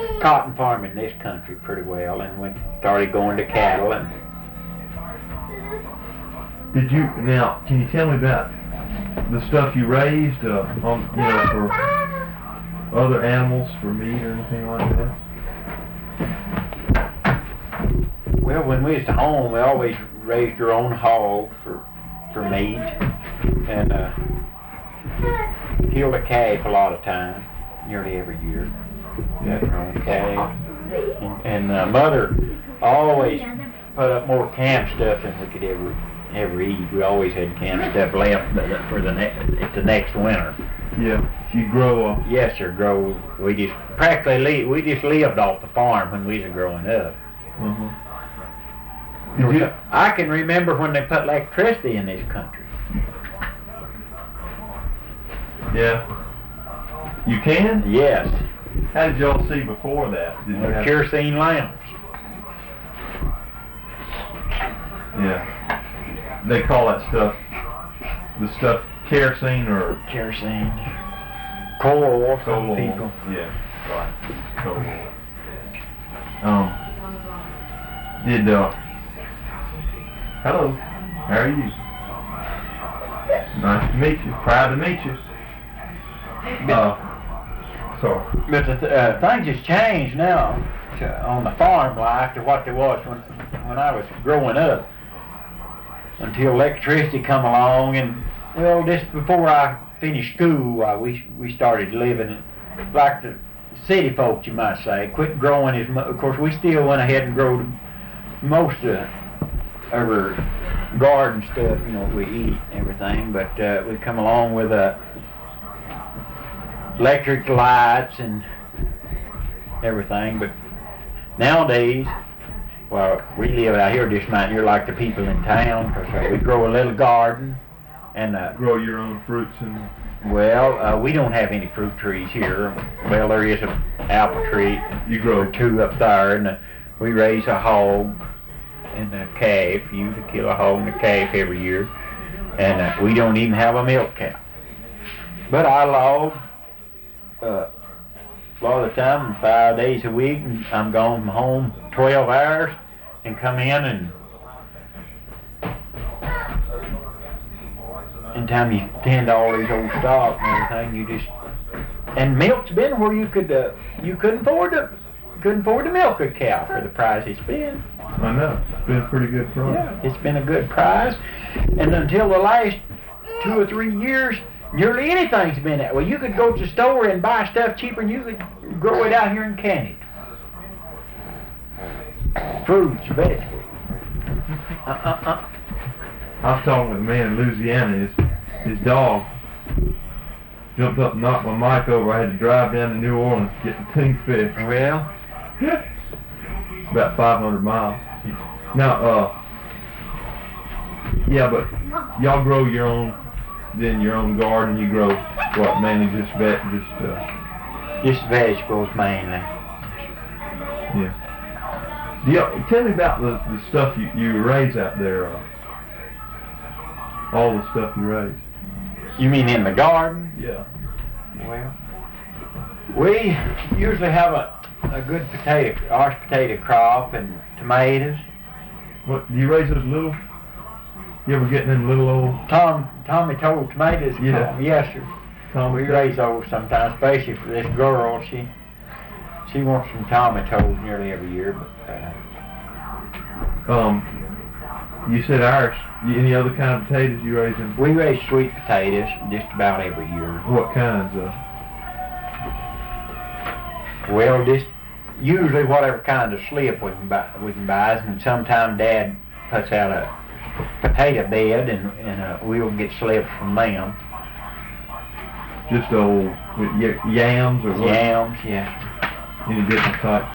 cotton farming in this country pretty well, and started going to cattle. And can you tell me about the stuff you raised, for other animals, for meat or anything like that? Well, when we was at home, we always raised our own hog for meat, and killed a calf a lot of times, nearly every year. Got our own calf, and Mother always put up more camp stuff than we could ever eat. We always had camp stuff left for the next winter. Yeah, you grow. Yes, sir. We just lived off the farm when we was growing up. Mm-hmm. I can remember when they put electricity in this country. Yeah. You can? Yes. How did y'all see before that? Did you have kerosene lamps. Yeah. They call that stuff, the stuff kerosene or kerosene. Coal oil. Coal oil. People. Yeah. Right. Coal oil. Hello. How are you? Nice to meet you. Proud to meet you. Sorry. But things has changed now on the farm life to what there was when I was growing up. Until electricity come along, and well, just before I finished school, we started living like the city folks, you might say. Quit growing as much. Of course, we still went ahead and grew most of our garden stuff, we eat and everything, but we come along with electric lights and everything. But nowadays, well, we live out here just might. You're like the people in town, because we grow a little garden and grow your own fruits and. Well, we don't have any fruit trees here. Well, there is an apple tree. You grow 2 up there, and we raise a hog and a calf. You usually kill a hog and a calf every year, and we don't even have a milk cow. But I log a lot of the time, 5 days a week, and I'm gone from home 12 hours and come in, and in time you tend to all these old stock and everything, and milk's been where you couldn't afford to milk a cow for the price it's been. I know, it's been a pretty good price. Yeah, it's been a good price, and until the last 2 or 3 years, nearly anything's been that way. You could go to the store and buy stuff cheaper than you could grow it out here in Canada. Fruits, vegetables. I was talking with a man in Louisiana. His dog jumped up and knocked my mic over. I had to drive down to New Orleans to get the thing fixed. Well, it's about 500 miles. Now, yeah, but y'all grow your own garden. You grow what, mainly just vegetables mainly. Yeah. Tell me about the stuff you raise out there. All the stuff you raise. You mean in the garden? Yeah. Well, we usually have a good potato crop and tomatoes. What, do you raise those little? You ever get them little old? Tommy told tomatoes. Yeah. Yes, sir. We raise those sometimes, especially for this girl. She wants some tomatoes nearly every year. But, you said ours. Any other kind of potatoes you raise? We raise sweet potatoes just about every year. What kinds of? Well, just usually whatever kind of slip we can buy, and sometimes Dad puts out a potato bed, and we'll get slips from them. Just old yams or what? Yams, yeah. Any different types?